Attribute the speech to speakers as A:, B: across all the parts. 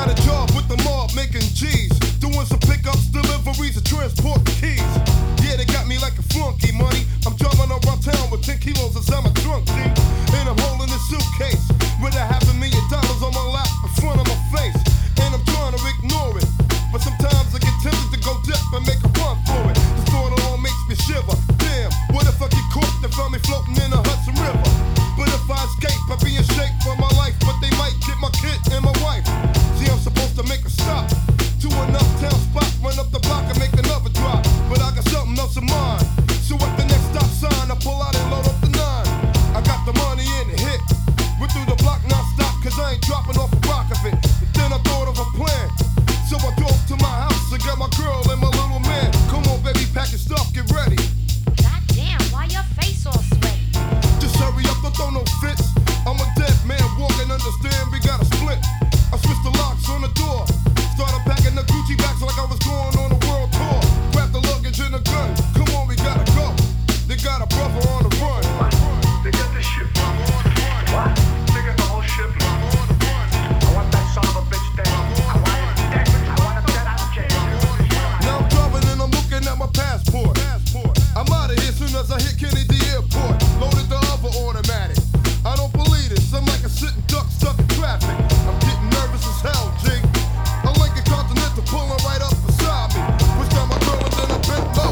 A: got a job with the mob making G's, doing some pickups, deliveries, and transport keys. Yeah, they got me like a flunky, money. I'm driving around town with 10 kilos inside my trunk, G. And I'm holding a suitcase with $500,000 on my lap in front of my face. And I'm trying to ignore it, but sometimes I get tempted to go dip and make a run for it. The thought alone makes me shiver. Damn, what if I get caught and find me floating in the Hudson River? But if I escape, I'll be in shape for my life. But they might get my kid and my wife. See, I'm supposed to make a stop to an uptown spot, run up the block and make another drop. But I got something else in mind, so at the next stop sign, I pull out and load up the 9. I got the money in the hit, went through the block non-stop, cause I ain't dropping off a rock of it. But then I thought of a plan, so I drove to my house and got my girl and my little man. Come on, baby, pack your stuff, get ready.
B: Goddamn, why your face all sweaty?
A: Just hurry up, don't throw no fits. I'm a dead man walking, understand we gotta split. I switched the locks on the door, started packing the Gucci bags like I was going on a world tour. Grab the luggage and a gun, come on, we gotta go. They got a brother on the run.
C: They got this shit from what? They got the whole shit from I want that son of a bitch dead. I want it dead. I want him dead. I don't care.
A: Now I'm driving and I'm looking at my passport. I'm out of here soon as I hit Kennedy Airport. Loaded the other automatic. I don't believe this. I'm like a sitting duck stuck in traffic. I'm getting nervous as hell, G. A Lincoln Continental pulling right up beside me. Wish down my girl and then I bent low.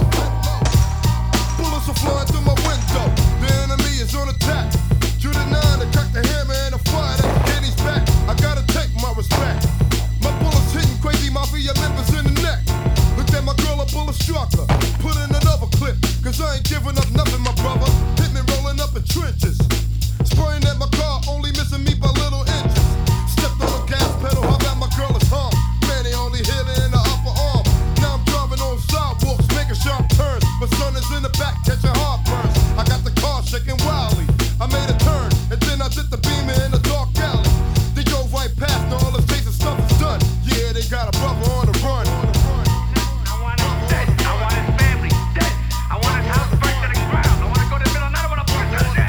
A: Bullets are flying through my window. The enemy is on attack. Drew the 9 to crack the hammer and I fired at Kenny's back. I gotta take my respect. My bullets hitting crazy mafia members in the neck. Looked at my girl, a bullet struck her. Put in another clip, cause I ain't giving up nothing, my brother. Hit me rolling up in trenches. Spraying at my car, only missing me by little inches. Stepped on the gas pedal, how about my girl is home? Man, they only hit her in the upper arm. Now I'm driving on sidewalks, making sharp turns. My son is in the back, catching heartburns. I got the car shaking wildly. I made a turn, and then I did the beamer in the dark alley. They drove right past, and all the chasing stuff is done. Yeah, they got a brother on the run.
C: I want him dead. I want his family dead. I want his house burnt to the ground. I want to go to the middle of the night. I want to burn to death.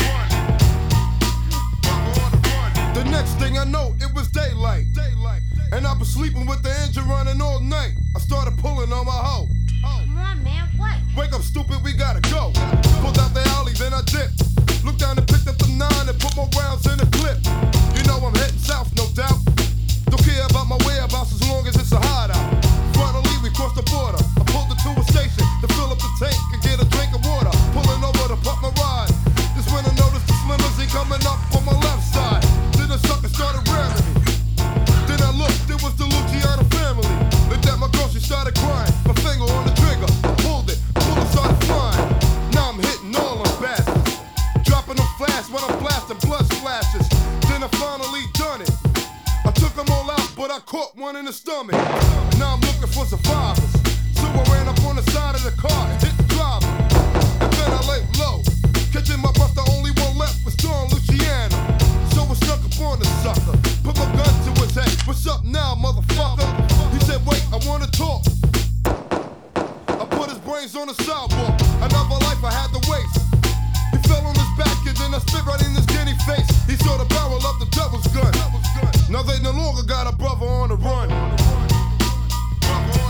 A: The next thing I know, it was daylight. And I was sleeping with the engine running all night. I started pulling on my hoe.
B: Come on, man, what?
A: Wake up, stupid, we gotta go. Pulled out the alley, then I dipped. Looked down and picked up the 9 and put my rounds in the clip. You know I'm heading south, no doubt. Don't care about my whereabouts as long as it's a hideout. Finally, we crossed the border. I pulled into a station to fill up the tank and get a drink of water. Pulling over to pump my ride. Just when I noticed the slim limousine coming up on my left side. Then the sucker started ramming me. Then I looked, it was the Luciano family. Looked at my girl, she started crying. My finger on the trigger, I pulled it, bullet started flying. Now I'm hitting all them bastards. Dropping them fast when I'm blasting blood splashes. Then I finally done it. I took them all out, but I caught one in the stomach. Now I'm looking for survivors. So I ran up on the side of the car and hit the driver. And then I laid low. Catching my breath, the only one left was Don Luciano. So I snuck up on the sucker. Put my gun to his head. What's up now, motherfucker? He said, wait, I wanna talk. I put his brains on the sidewalk. Another life I had to waste. He fell on his back and then I spit right in his guinea face. He saw the barrel of the devil's gun. Now they no longer got a brother on the run.